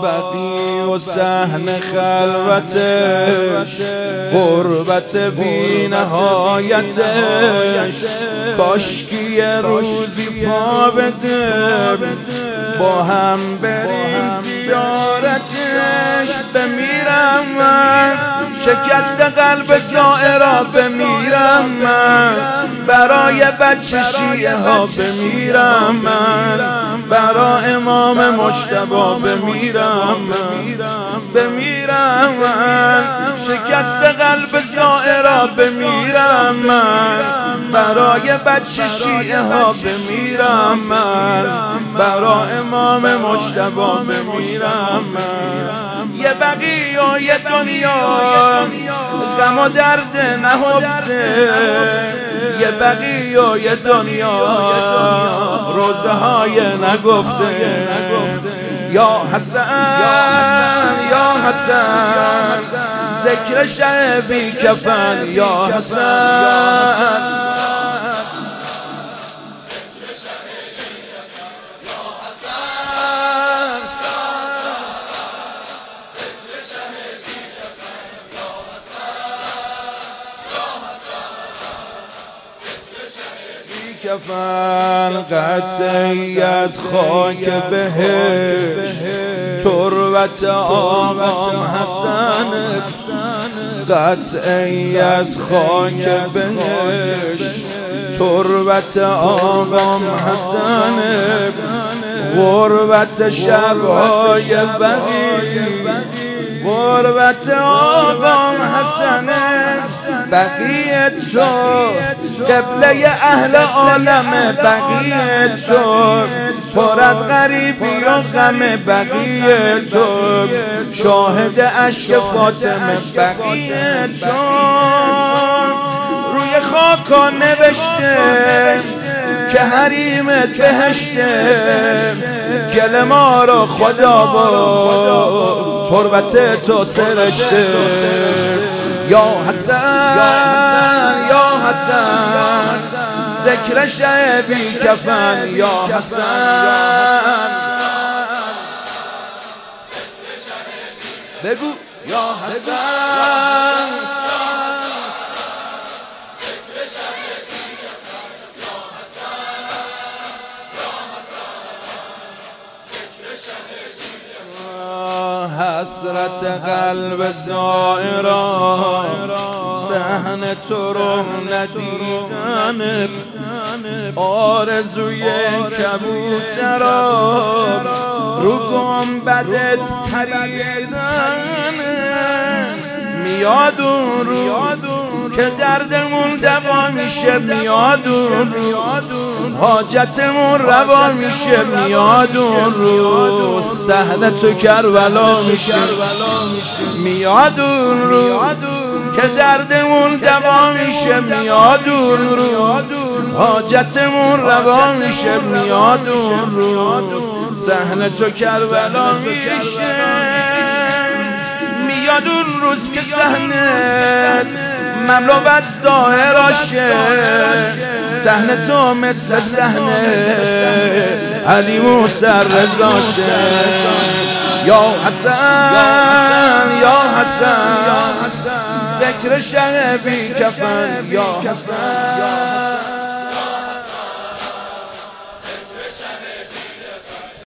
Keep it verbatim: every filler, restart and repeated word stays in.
بقی و صحن خلوتش، غربت بی نهایتش، کاشکی یه روزی پا بده با هم بریم زیارتش. بمیرم من شکست قلب زائرا، بمیرم من برای بچه شیعه ها، بمیرم من برای امام مجتبی، بمیرم من بمیرم من شکست قلب زائرا، بمیرم من برای بچه شیعه ها، بمیرم من برای امام مجتبی، بمیرم من. یه بقی و یه دنیا غم و درد نهفته، یه بقی و یه دنیا روزه های نگفته. یا حسن یا حسن ذکر شه بی کفن، یا حسن کفن، قطعی از خاک بهشت، تربت آقام حسن، قطعی از خاک بهشت، تربت آقام حسن، غربت شبهای بقی، غربت آقام حسن، بقی تو قبله اهل عالم، بقی تو پر از غریبی و غم، بقی تو شاهد اشک فاطمه، بقی تو روی خاکا نوشته که حریمت بهشته، گل ما رو خدا با تربت تو سرشته. یا حسن یا حسن ذکر شه بی کفن، یا حسن بگو یا حسن حسرت قلب زائرا، صحن تو رو ندیدن، آرزوی کبوترا رو گنبدت پریدن. میاد اون روز که دردمون دوا میشه، میاد اون روز حاجتمون روا میشه، میاد اون روز صحنه تو کربلا میشه، میاد اون روز که دردمون دوا میشه، میاد اون روز حاجتمون روا میشه، میاد اون روز صحنه تو کربلا میشه، میاد اون روز که صحنه مملوت ظاهراشه، صحنه تو مثل صحنه علی موسی رضاشه. یا حسن یا حسن ذکر شه بی کفن، یا حسن